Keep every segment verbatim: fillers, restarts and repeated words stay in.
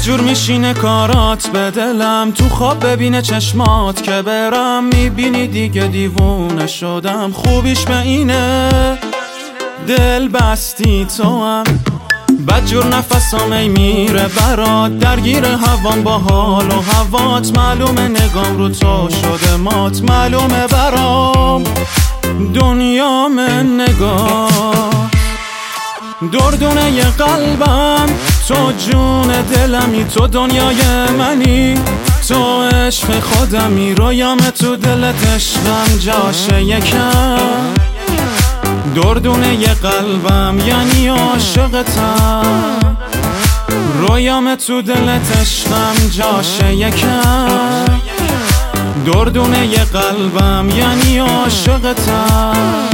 بدجور میشینه کارات به دلم، تو خواب ببینه چشمات که برم، میبینی دیگه دیوونه شدم. خوبیش به اینه دل بستی تو هم، بدجور نفسام ای میره برات، درگیر هوام با حال و هوات. معلومه نگام رو تو شده مات، معلومه برام دنیام نگاه. دردونه ی قلبم تو، جون دلمی تو، دنیای منی تو، عشق خودمی. رویام تو دلت عشقم جاشه یکم، دردونه ی قلبم یعنی عاشقتم. رویام تو دلت عشقم جاشه یکم، دردونه ی قلبم یعنی عاشقتم.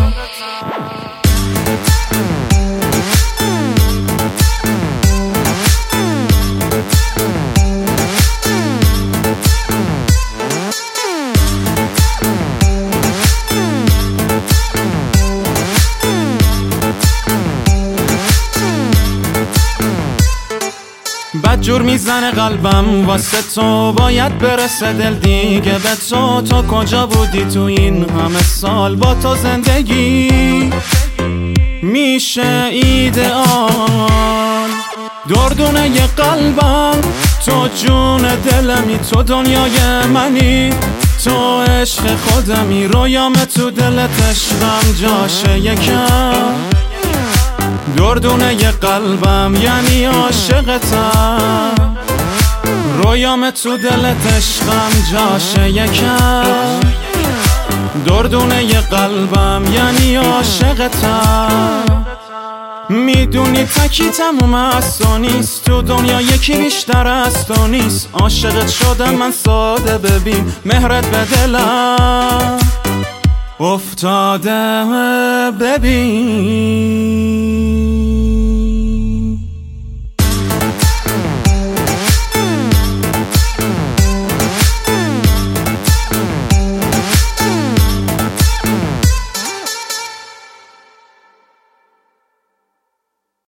بدجور میزنه قلبم واسه تو، باید برسه دل دیگه به تو. تو کجا بودی تو این همه سال؟ با تو زندگی میشه ایدئال. دردونه ی قلبم تو، جون دلمی تو، دنیای منی تو، عشق خودمی. رویام تو دلت عشقم جاشه یکم، دردونه ی قلبم یعنی عاشقتم. رویام تو دلت عشقم جاشه یکم، دردونه ی قلبم یعنی عاشقتم. میدونی تکی تموم از تو نیست، تو دنیا یکی بیشتر از تو نیست. عاشقت شدم من ساده، ببین مهرت به دلم افتاده، ببین